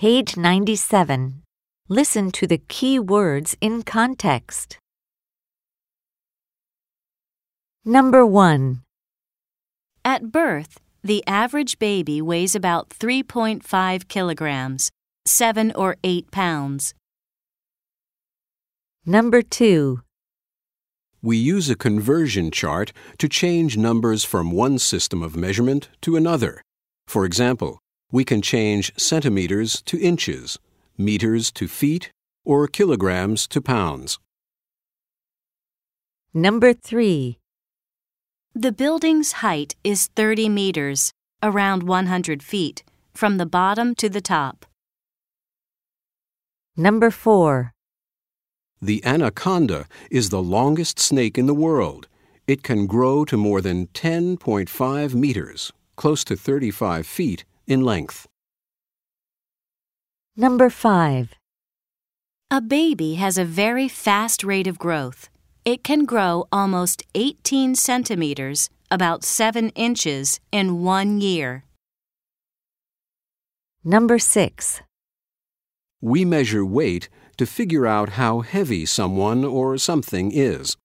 Page 97. Listen to the key words in context. Number 1. At birth, the average baby weighs about 3.5 kilograms, 7 or 8 pounds. Number 2. We use a conversion chart to change numbers from one system of measurement to another. For example, we can change centimeters to inches, meters to feet, or kilograms to pounds. Number 3. The building's height is 30 meters, around 100 feet, from the bottom to the top. Number 4. The anaconda is the longest snake in the world. It can grow to more than 10.5 meters, close to 35 feet in length. Number 5. A baby has a very fast rate of growth. It can grow almost 18 centimeters, about 7 inches, in 1 year. Number 6. We measure weight to figure out how heavy someone or something is.